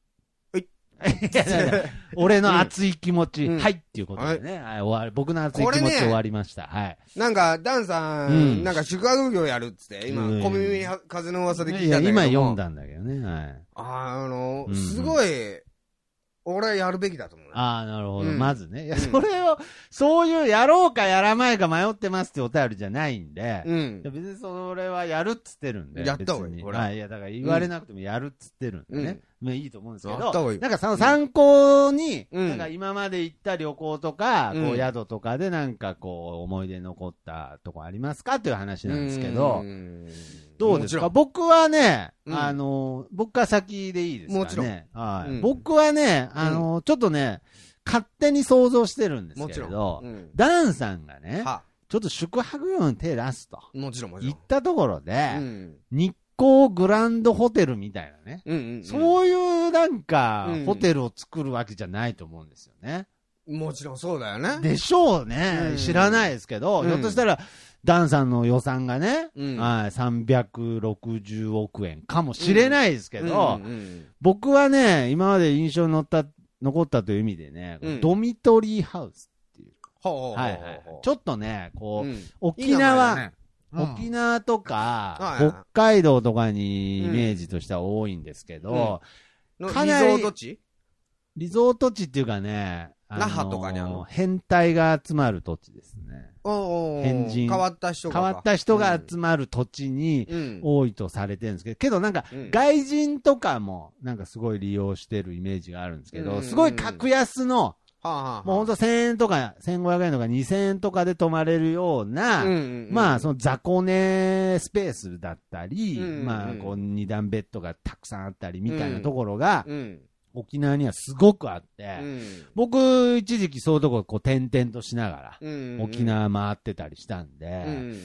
俺の熱い気持ち、うん、はいっていうことでね、はい、終わり僕の熱い気持ち終わりました。ね、はい。 なんか、ダンさん、うん、なんか宿泊業やるっつって、今、小耳風の噂で聞いたんだけど。 今読んだんだけどね、はい。 あ、あの、すごい、俺はやるべきだと思う。 ああ、なるほど。うん、まずね。いや、それを、そういうやろうかやらないか迷ってますってお便りじゃないんで、うん、別にそれはやるっつってるんで。 やった方がいい。 はい。いや、だから言われなくてもやるっつってるんでね。うんまあいいと思うんですけど、なんかその参考に、うん、なんか今まで行った旅行とか、うん、こう宿とかでなんかこう思い出残ったとこありますかっていう話なんですけど、どうですか？僕はね、うん、あの、僕が先でいいですかね。もちろん。はい。うん、僕はね、あの、ちょっとね、勝手に想像してるんですけれど、うん、ダンさんがね、ちょっと宿泊業に手出すと。 もちろんもちろん。 行ったところで、日光グランドホテルみたいなね。うんうんうん、そういうなんか、うん、ホテルを作るわけじゃないと思うんですよね。 もちろんそうだよね。 でしょうね。うん、知らないですけど、うん、ひょっとしたら、ダンさんの予算がね、うん、はい、さんびゃくろくじゅうおくえんかもしれないですけど、うんうんうん、僕はね、今まで印象に残った、残ったという意味でね、うん、ドミトリーハウスっていう。 ほうほうほうほう、 はいはい。ちょっとね、こう、うん、沖縄、いいねうん、沖縄とか、うん、北海道とかにイメージとしては多いんですけど、 うん、かなりリゾート地リゾート地っていうかね、 那覇とかにあるの変態が集まる土地ですね。 おー変人。変わった人が。 変わった人が集まる土地に多いとされてるんですけど、けどなんか外人とかもなんかすごい利用してるイメージがあるんですけど、すごい格安の、もうほんとせんえんとかせんごひゃくえんとかにせんえんとかで泊まれるような、うんうんうん、まあその雑魚寝スペースだったり、うんうんうん、まあこう二段ベッドがたくさんあったりみたいなところが、うんうん沖縄にはすごくあって、うん、僕一時期そういうとここう転々としながら、うんうん、沖縄回ってたりしたんで、うんうん、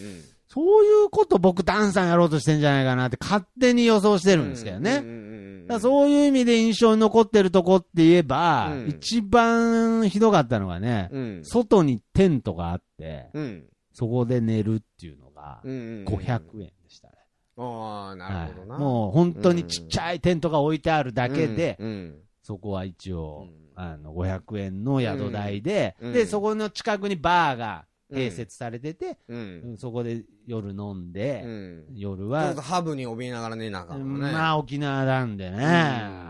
そういうこと僕ダンさんやろうとしてんじゃないかなって勝手に予想してるんですけどね。うんうんうん、だからそういう意味で印象に残ってるとこって言えば、うん、一番ひどかったのがね、うん、外にテントがあって、うん、そこで寝るっていうのがごひゃくえんでしたね。 うんうんうん、ああ、なるほどな、 はい。もう本当にちっちゃいテントが置いてあるだけで、うんうん、そこは一応、うん、あのごひゃくえんの宿代で、うん、で、そこの近くにバーが併設されてて、うん、そこで夜飲んで、うん、夜は。 ハブに怯えながら寝なあかんもんね。 まあ沖縄なんでね、うん、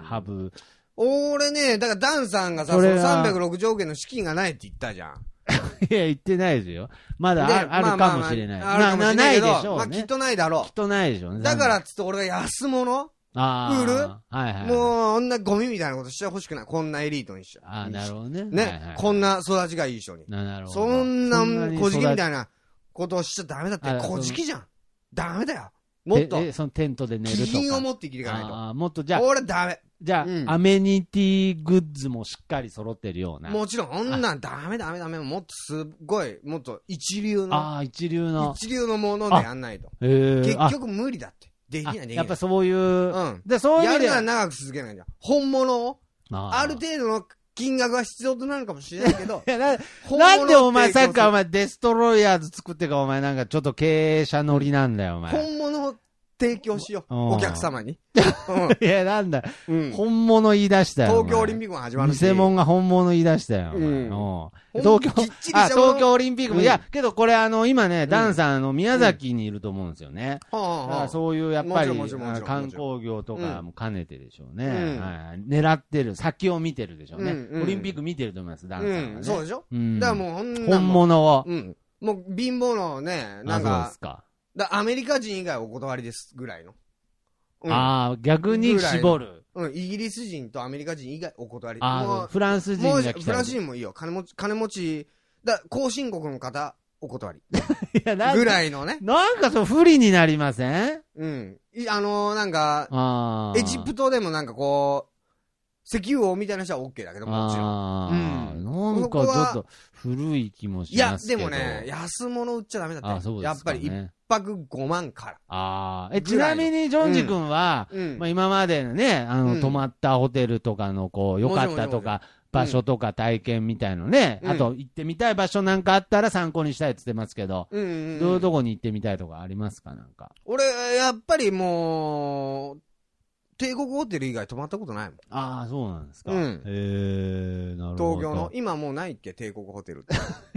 ハブ。 俺ね、だからダンさんがさ、そのさんびゃくろくじゅうおくえんの資金がないって言ったじゃん。 いや、言ってないですよ。まだ あ, あるかもしれない。 まあまあまあ、あるかもしれないけど、まあ、ないでしょうね。まあきっとないだろう。 きっとないでしょうね。 だからっつって俺が安物あ売る、 はいはい、 もう、女ゴミみたいなことしてほしくない。こんなエリートにしちゃう。 ああ、なるほどね。 ね、はいはいはい。こんな育ちがいい人に。 なるほど。 そんな、小じきみたいなことをしちゃダメだって。小じきじゃん。ダメだよ。もっと。 え、そのテントで寝るとか。 気品を持って生きていかないと。 ああ、もっとじゃあ。 俺ダメ。 じゃあ、うん、アメニティグッズもしっかり揃ってるような。 もちろん、こんなんダメダメダメ。もっとすっごい、もっと一流の。 ああ、一流の。 一流のものでやんないと。結局無理だって。できないできない。 やっぱそういう。うん。で、そういうやるなら長く続けないじゃん。本物を。あ, ある程度の金額は必要となるかもしれないけど。 いやな, なんでお前さっきお前デストロイヤーズ作ってかお前なんかちょっと経営者乗りなんだよお前。 本物を提供しよう。お客様に。 いや、なんだ、うん。本物言い出したよ。 東京オリンピックも始まるし。 偽物が本物言い出したよ。うん、東京、あ、東京オリンピックも、うん、いや、けどこれあの、今ね、ダンさん、あの、宮崎にいると思うんですよね。うん、だからそういう、やっぱり、観光業とかも兼ねてでしょうね。うんはい、狙ってる、先を見てるでしょうね、うんうん。オリンピック見てると思います、ダンさんは、ねうん。そうでしょ、うん、だからもう、 本物を。 うん。もう、貧乏のね、なんか、 そうですか。 だアメリカ人以外お断りですぐらいの。 うん、ああ、逆に絞る。 うん、イギリス人とアメリカ人以外お断り。 ああ、フランス人が来た。 フランス人もいいよ。金持ち、金持ち、だ、後進国の方、お断り。いや、なんぐらいのね。 なんかそう、不利になりません？ うん。あのー、なんか、エジプトでもなんかこう、石油王みたいな人は OK だけど、もちろん。うん。 なんかちょっと古い気もしますけど。 いや、でもね、安物売っちゃダメだって。あ、そうですかね。やっぱり一泊ごまんから。 ああ。え、ちなみにジョンジ君は、うん、まあ今までのね、あの、うん、泊まったホテルとかのこう、良かったとか、場所とか体験みたいのね、うん、あと行ってみたい場所なんかあったら参考にしたいって言ってますけど、うんうんうん、どういうとこに行ってみたいとかありますかなんか。 俺、やっぱりもう、帝国ホテル以外泊まったことないもん。 ああ、そうなんですか。うん。へえ、なるほど。 東京の、今もうないっけ、帝国ホテルって。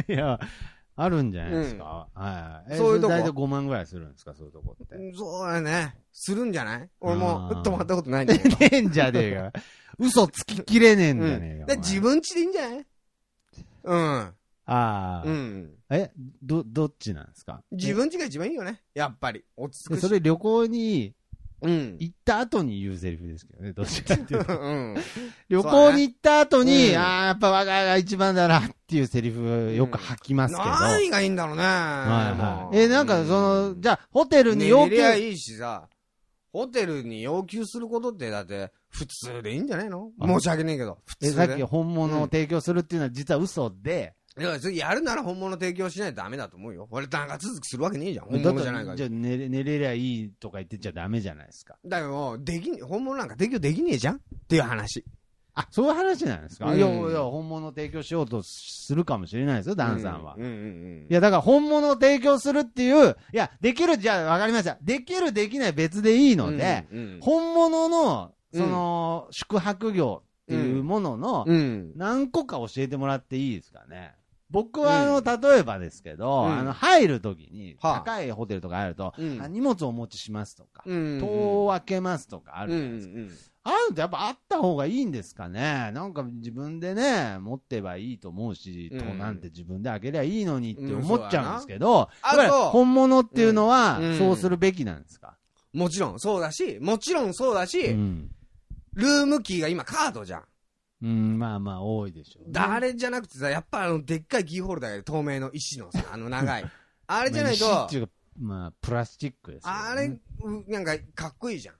いや、あるんじゃないですか。うん、はい。そういうとこ。大体ごまんぐらいするんですか、そういうとこって。 そうだね。するんじゃない俺も泊まったことないんだけど。 ねえんじゃねえか。嘘つききれねえんじゃねえか。 うん、自分家でいいんじゃないうん。ああ。うん。え、ど、どっちなんですか自分家が一番いいよね。やっぱり。落ち着くし。 それ旅行に、うん。行った後に言うセリフですけどね、どっちかっていうと。うん。旅行に行った後に、ね、ああ、やっぱ我が家が一番だなっていうセリフよく吐きますけど。うん、 何がいいんだろうね。 はいはい。え、なんかその、うん、じゃあ、ホテルに要求。 寝りゃいいしさ、ホテルに要求することってだって、普通でいいんじゃないの？申し訳ねえけど。普通で。え、さっき本物を提供するっていうのは実は嘘で、 いや、やるなら本物提供しないとダメだと思うよ。俺、長続きするわけねえじゃん。本物じゃないから。 じゃあ寝れ、寝れりゃいいとか言ってちゃダメじゃないですか。 だけど、できん、本物なんか提供できねえじゃんっていう話。 あ、そういう話なんですか、うん、いや、いや、本物提供しようとするかもしれないですよ、ダンさんは。うんうんうんうん、いや、だから本物を提供するっていう、いや、できる、じゃあわかりました。できる、できない別でいいので、うんうん、本物の、その、うん、宿泊業っていうものの、何個か教えてもらっていいですかね。僕はあの、うん、例えばですけど、うん、あの、入るときに、高いホテルとか入ると、うん、荷物をお持ちしますとか、うん、戸を開けますとかあるじゃないですか。うんうん、ああいうのってやっぱあった方がいいんですかね。なんか自分でね、持ってばいいと思うし、戸、うん、なんて自分で開けりゃいいのにって思っちゃうんですけど、うん、やっぱり本物っていうのは、そうするべきなんですか、 もちろんそうだし、もちろんそうだし、ルームキーが今カードじゃん。 うん、まあまあ多いでしょう、ね。 誰じゃなくてさ、やっぱあの、でっかいキーホルダーで透明の石のさ、あの長い。あれじゃないと。 まあ、石っていうか、まあ、プラスチックですよ、ね。 あれ、なんか、かっこいいじゃん。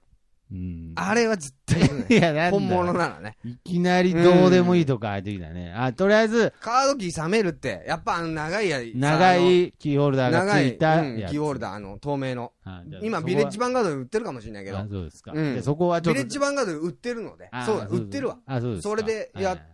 うん、あれは絶対行くね。いや、なんだ本物ならね。 いきなりどうでもいいとか入ってきたね。うん、あ、とりあえず。 カードキー冷めるって、やっぱあの長いや長いキーホルダーがついたやつ。 長い、うん、キーホルダー、あの、透明の。今、ビレッジヴァンガードで売ってるかもしれないけど。 あ、そうですか。うん、でそこはちょっと。 ビレッジヴァンガードで売ってるので。そうだ、売ってるわ。あ、そうですか。それでや、はいはい、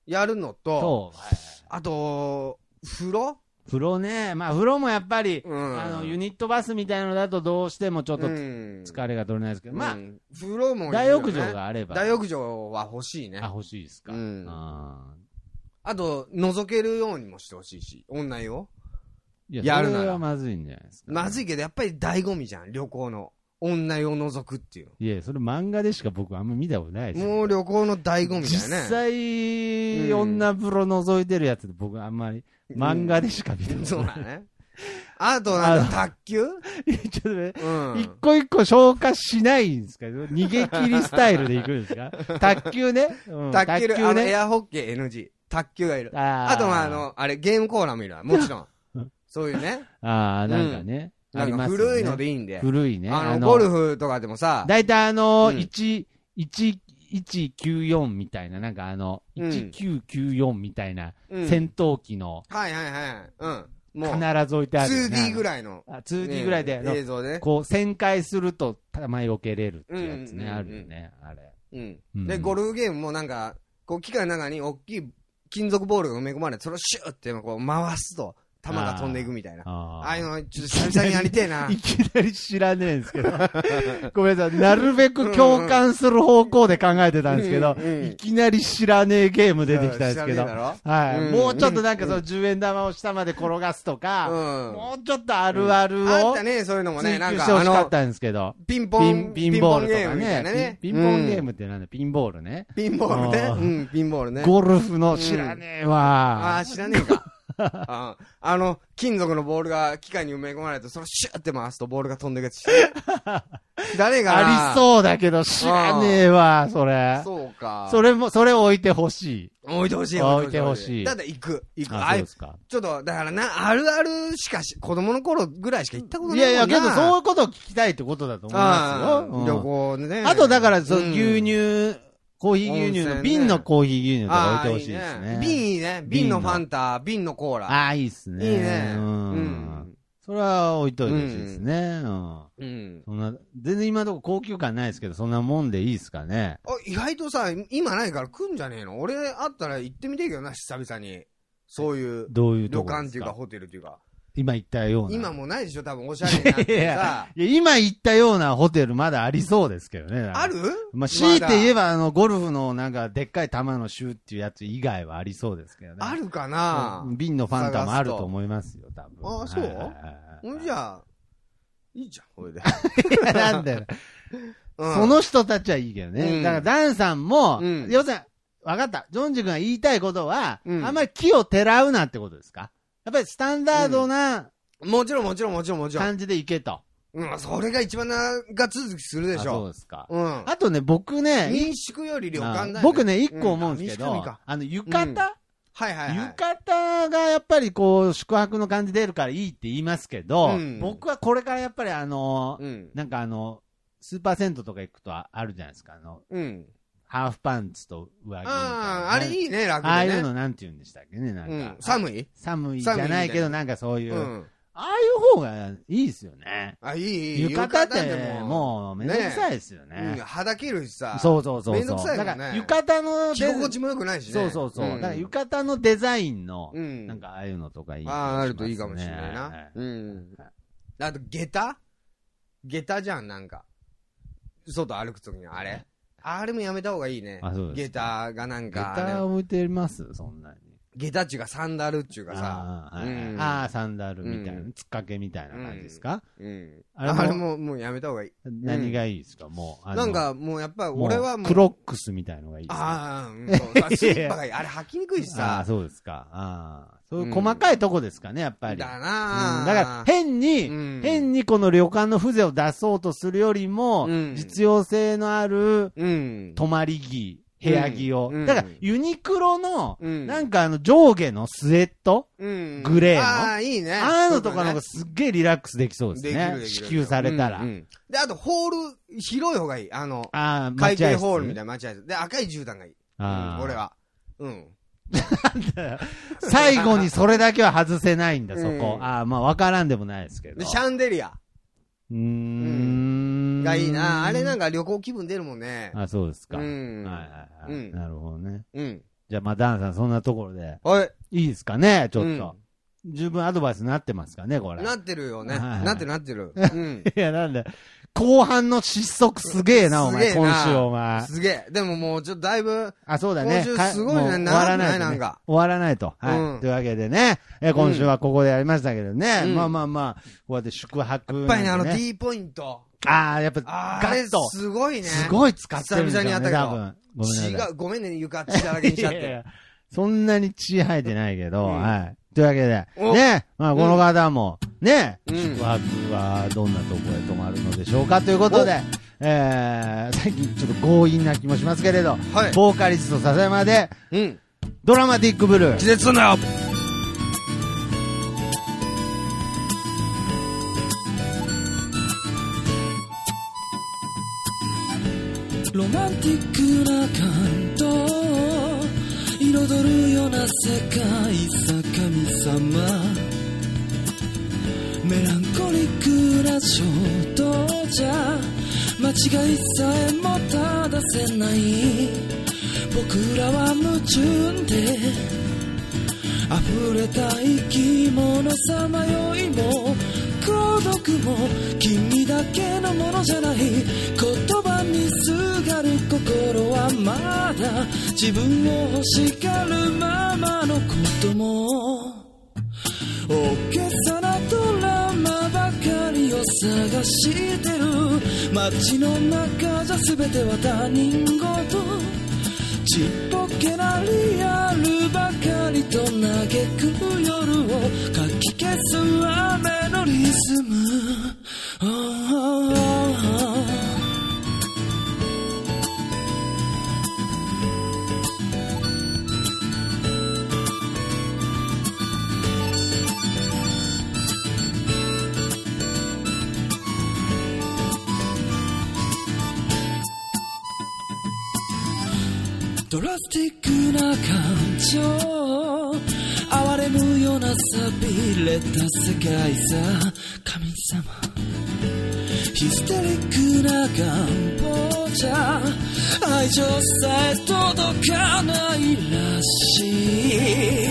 やるのと、はいはい、あと、風呂風呂ね。まあ、風呂もやっぱり、うん、あの、ユニットバスみたいなのだとどうしてもちょっと疲れが取れないですけど、うん、まあ、うん、 風呂もいい、ね、 大浴場があれば。 大浴場は欲しいね。 あ、欲しいですか。うん、あ, あと、覗けるようにもしてほしいし、女湯を。 いや、やるなら。それはまずいんじゃないですか、 ね。まずいけど、やっぱり醍醐味じゃん、旅行の。女湯を覗くっていう。 いや、それ漫画でしか僕あんま見たことないですよ。 もう旅行の醍醐味だよね。 実際、うん、女風呂覗いてるやつ僕あんまり、漫画でしか見たことない。うん、 そうだね。あと、なんか、卓球ちょっとね、うん、一個一個消化しないんですか？逃げ切りスタイルで行くんですか？卓球ね。 うん、卓球ね。あの、エアホッケー エヌジー。卓球がいる。あ, あと、まあ、あの、あれ、ゲームコーナーもいるわ。もちろん。そういうね。 ああ、なんかね。 うん、なんか古いのでいいんで。 古いね。 あの、ゴルフとかでもさ。 だいたいあの、いち、いち、いちきゅうよんみたいな、なんかあの、いちきゅうきゅうよんみたいな、戦闘機の、 はいはいはい。うん。 もう、必ず置いてある、ね。 ツーディー ぐらいの。 あ、ツーディー ぐらいで、 映像で。 こう、旋回すると、弾よけれるってやつね、あるよね、あれ。 うん。で、ゴルフゲームもなんか、こう、機械の中に大きい金属ボールが埋め込まれて、それをシューってこう回すと、球が飛んでいくみたいな。ああいうの、ちょっと久々にやりてえな。 いきなり知らねえんですけど。ごめんなさい。なるべく共感する方向で考えてたんですけど、いきなり知らねえゲーム出てきたんですけど。はい。もうちょっとなんかそのじゅうえん玉を下まで転がすとか、もうちょっとあるあるを。 あったね、そういうのもね。 なんか。してほしかったんですけど。 ピンポン。 ピンボールとかね。ピンポンゲームってなんだピンボールね。 ピンボールね。うん、ピンボールね。 ゴルフの知らねえわ。 ああ、知らねえか。あ, あの、金属のボールが機械に埋め込まれて、それをシューって回すとボールが飛んでくる。知らねえかな。 ありそうだけど、知らねえわ、それ。 そうか。 それも、それ置いてほしい。 置いてほしい。 置いてほしい。 ただ行く。行く。 あ、そうですか。 ちょっと、だからな、あるあるしかし、子供の頃ぐらいしか行ったことないもんな。 いやいや、けどそういうことを聞きたいってことだと思いますよ。 旅行ね。 あと、だから、その牛乳、コーヒー牛乳の、瓶のコーヒー牛乳とか置いてほしいですね。 瓶いいね。瓶のファンタ、瓶のコーラ。 ああ、いいっすね。 いいね。 うん。それは置いといてほしいですね。うん。うん。そんな、全然今のとこ高級感ないですけど、そんなもんでいいっすかね。 あ、意外とさ、今ないから来んじゃねえの？俺あったら行ってみてえけどな、久々に。そういう。 どういうとこ旅館っていうか、ホテルっていうか。 今言ったような。 今もうないでしょ多分おしゃれになってさ。いやいや、 今言ったようなホテルまだありそうですけどね。 ある？ まあ、強いて言えば、あの、ゴルフのなんか、でっかい球のシューっていうやつ以外はありそうですけどね。 あるかな？ 瓶のファンタもあると思いますよ、多分。 ああ、そう？じゃあ、いいじゃん、これで。 いや、なんだよ。うん、その人たちはいいけどね。うん、だから、ダンさんも、うん、要するに、わかった。ジョンジ君が言いたいことは、うん、あんまり木をてらうなってことですか？やっぱりスタンダードな、 うん、もちろんもちろんもちろんもちろん。 感じでいけと。 うん、それが一番長続きするでしょ。 そうですか。うん。あとね、僕ね。 民宿より旅館だよね。 僕ね、一個思うんですけど、うん、あ, あの、浴衣、うん、 はいはいはい。 浴衣がやっぱりこう、宿泊の感じ出るからいいって言いますけど、うん、僕はこれからやっぱりあの、うん、なんかあの、スーパー銭湯とか行くとあるじゃないですか、あの、うん。ハーフパンツと上着みたいな。 ああ、あれいいね、楽でね。 ああいうのなんて言うんでしたっけね、なんか。うん、 寒い寒いじゃないけど、なんかそういう、うん、ああいう方がいいですよね。 あ、いい、いい。 浴衣ってもうめんどくさいですよね。 ね、うん、肌切るしさ。 そうそうそう。 めんどくさいもんね。 だから浴衣の着心地も良くないしね。 そうそうそう。うん、だから浴衣のデザインの、うん、なんかああいうのとかいい、ね。 ああ、あるといいかもしれないな。はい、うん。あと、下駄下駄じゃん、なんか。外歩くときにあれあれもやめた方がいいね。あ、そうです。下駄がなんか。 下駄置いてますそんなに。 下駄っちゅうかサンダルっちゅうかさ。 ああ、うん、ああ、サンダルみたいな、うん、つっかけみたいな感じですか？ うん。うん、あれも、あれももうやめた方がいい。 何がいいですか、もう。 なんかもうやっぱ俺はもう。 クロックスみたいのがいいですか？ ああ、うん。そうスリッパがいい。あれ履きにくいしさ。 ああ、そうですか。ああ。そういう細かいとこですかね、やっぱり。 だなぁ、 うん。だから、変に、うん、変にこの旅館の風情を出そうとするよりも、うん、実用性のある、うん、泊まり着部屋着を。うん、だから、ユニクロの、うん、なんかあの、上下のスウェット、うん、グレーの。 ああ、いいね。 ああいうのとかの方がすっげえリラックスできそうですね。できるできる支給されたら、うんうん。 で、あと、ホール、広い方がいい。あの、あ会計ホールみたいな待合室。で、赤い絨毯がいい。あうん、俺は。うん。 最後にそれだけは外せないんだ、そこ。うん、ああ、まあ、わからんでもないですけど。 で、シャンデリア。 うーん。 がいいな。あれなんか旅行気分出るもんね。 あ、そうですか。うん。はいはいはい。うん、なるほどね。うん。じゃあ、まあ、ダンさん、そんなところで。はい。いいですかね、ちょっと。うん、十分アドバイスになってますかね、これ。 なってるよね。はいはい、なってるなってる。うん。 いや、なんだ。後半の失速すげえな、お前、今週お前。 すげえ。でももうちょっとだいぶ。 あ、そうだね。 今週すごいね、 終わらない、なんか。終わらないと。はい。うん、というわけでね、え今週はここでやりましたけどね。うん、まあまあまあ、こうやって宿泊、ね。 やっぱりね、あの D ポイント。 ああ、やっぱ、 ガッと。すごいね。 すごい使ってるんですよね。 久々にやったけど。 多分。 ごめんなさい。違う、ごめんね、床血だらけにしちゃって。いやいやそんなに血生えてないけど、うん、はい。というわけで、ね、まあこの方も、ね、うん、宿泊はどんなところへ泊まるのでしょうかということで、えー、最近ちょっと強引な気もしますけれど、はい、ボーカリスト笹山で、うん、ドラマティックブルー。 気絶すんなよ。 ロマンティックな感動彩るような世界さ神様メランコリックな衝動じゃ間違いさえも正せない僕らは矛盾で溢れた生き物さまよいも孤独も君だけのものじゃない言葉にすがる心はまだ自分を欲しがるままのことも大げさなドラマばかりを探してる街の中じゃ全ては他人事ちっぽけなリアルばかりと嘆く夜をかき消す雨のリズム、oh, oh, oh. ドラスティックな感情哀れむような寂れた世界さ神様ヒステリックな願望じゃ愛情さえ届かないらしい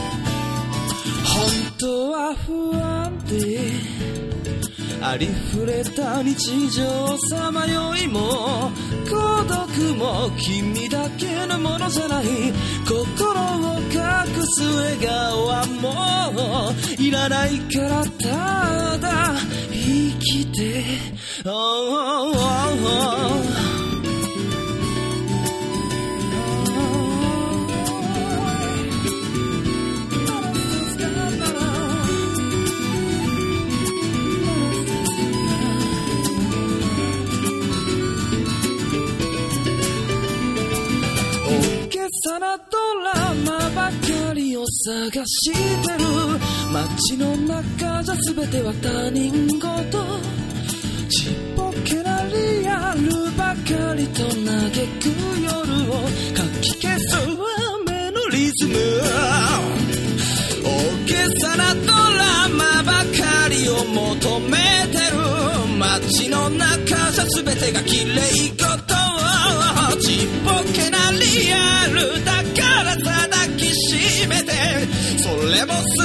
本当は不安でありふれた日常さまよいも孤独も君だけのものじゃない心を隠す笑顔はもういらないからただ生きて、oh, oh, oh, oh.さなドラマばかりを探してる街の中じゃ全ては他人事ちっぽけなリアルばかりと嘆く夜をかき消す雨のリズム大げさなドラマばかりを求めてる街の中じゃ全てが綺麗事ちっぽけなリアルだからさ抱きしめてそれも